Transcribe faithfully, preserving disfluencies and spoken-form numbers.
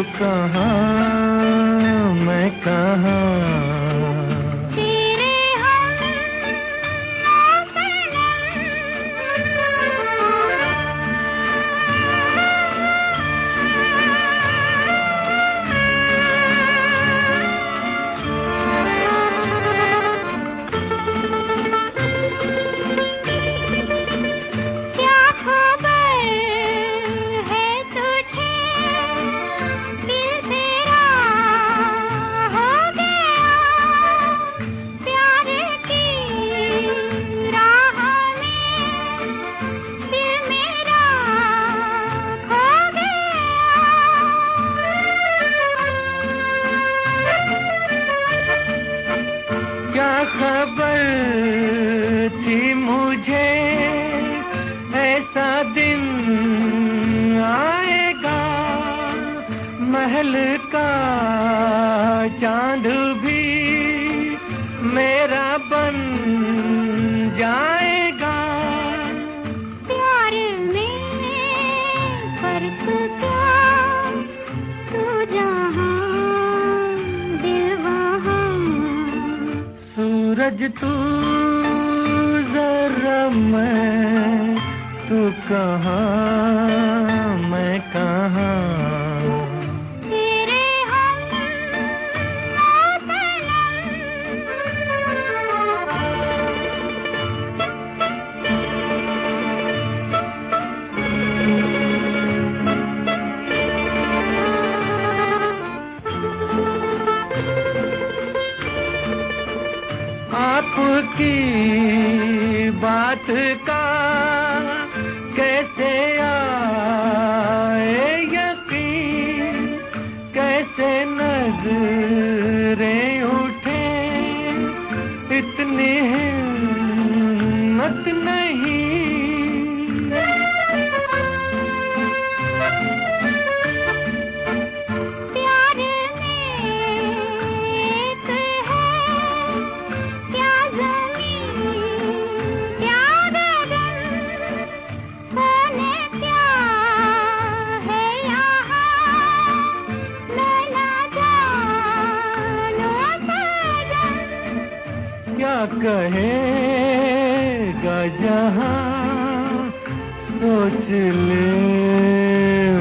कहाँ मैं कहाँ। क्या खबर थी मुझे ऐसा दिन आएगा, महल का चांद भी मेरा बन जाएगा। प्यार में फर्क क्या, तू जहाँ दिल वहाँ। सूरज तू जरा मैं, तू कहाँ मैं कहाँ। तेरे हम आपकी बात का कैसे आए यकीन, कैसे नजरें उठे, इतनी हिम्मत नहीं। प्यार में एक है क्या ज़मीन क्या गगन, होने क्या है यहाँ मैं ना जानूं सजन। क्या कहेगा जहाँ सोच ले